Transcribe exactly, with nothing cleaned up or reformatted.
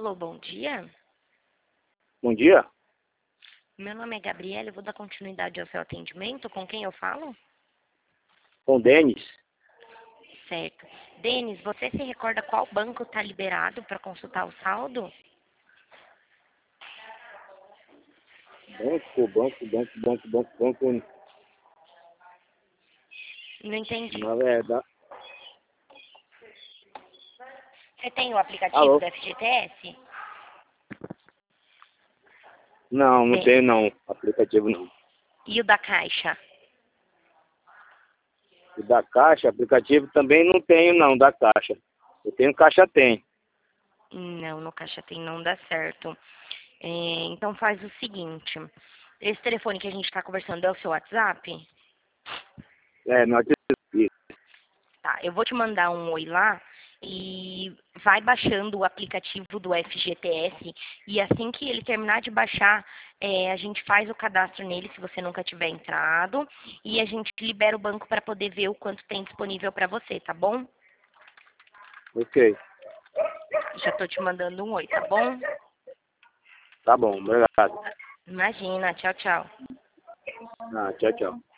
Alô, bom dia. Bom dia. Meu nome é Gabriela, eu vou dar continuidade ao seu atendimento. Com quem eu falo? Com o Denis. Certo. Denis, você se recorda qual banco está liberado para consultar o saldo? Banco, banco, banco, banco, banco, banco. Não entendi. Na verdade. Você tem o aplicativo Alô? do F G T S? Não, não Tem. tenho não. Aplicativo não. E o da Caixa? E da Caixa, aplicativo também não tenho não, da Caixa. Eu tenho Caixa Tem. Não, no Caixa Tem não dá certo. É, então faz o seguinte. Esse telefone que a gente está conversando é o seu WhatsApp? É, não acredito. Tá, eu vou te mandar um oi lá e vai baixando o aplicativo do F G T S e assim que ele terminar de baixar, é, a gente faz o cadastro nele se você nunca tiver entrado e a gente libera o banco para poder ver o quanto tem disponível para você, tá bom? Ok. Já tô te mandando um oi, tá bom? Tá bom, obrigado. Imagina, tchau, tchau. Ah, tchau, tchau.